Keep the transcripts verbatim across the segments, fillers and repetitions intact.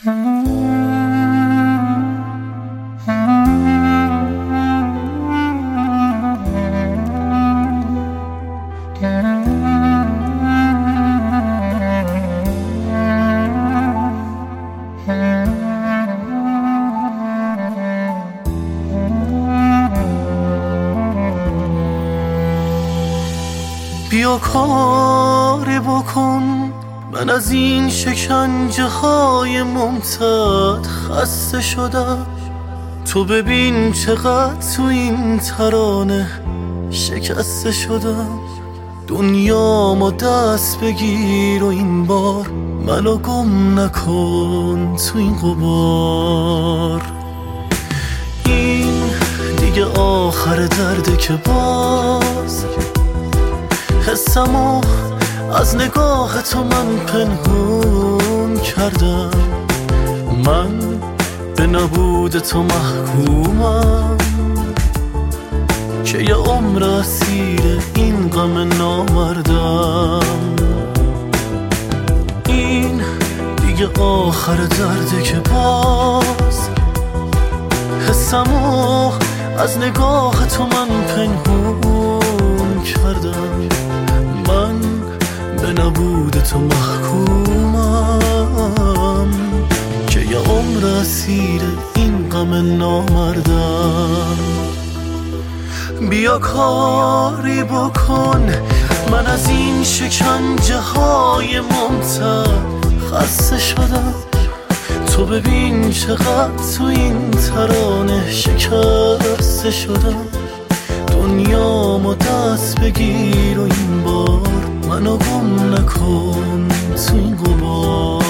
بیا کاری بکن، من از این شکنجه های ممتد خسته شدم. تو ببین چقدر تو این ترانه شکسته شدم. دنیا ما دست بگیر و این بار منو گم نکن تو این غبار. این دیگه آخر درده که باز حسمو از نگاه تو من پنهون کردم. من به نبود تو محکومم که یه عمر اسیر این غم نامردم. این دیگه آخر درده که باز حسمو از نگاه تو من پنهون کردم. من به نبود تو محکومم که یه عمر اسیر این غم نامردم. بیا کاری بکن، من از این شکنجه های ممتد خسته شدم. تو ببین چقدر تو این ترانه شکسته شدم. دنیا ما دست بگیر و این بار منو گم نکن تو این غبار.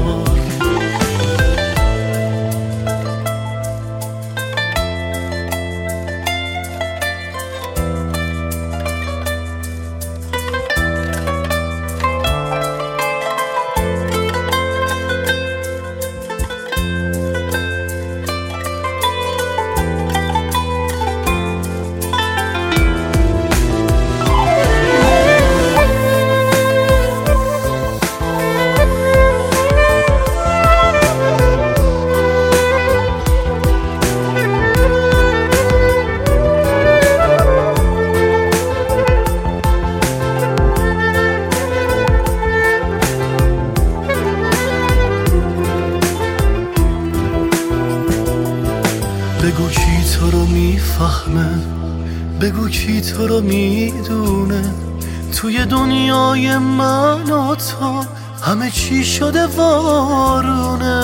بگو کی تو رو میفهمه، بگو کی تو رو میدونه. توی دنیای من و تو همه چی شده وارونه.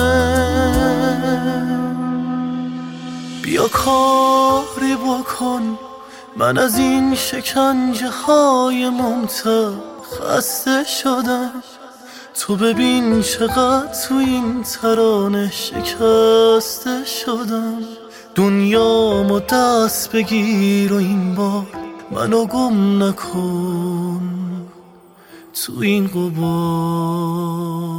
بیا کاری بکن، من از این شکنجه های ممتد خسته شدم. تو ببین چقدر تو این ترانه شکسته شدم. دنیا ما دست بگیر و این بار منو گم نکن تو این غبار.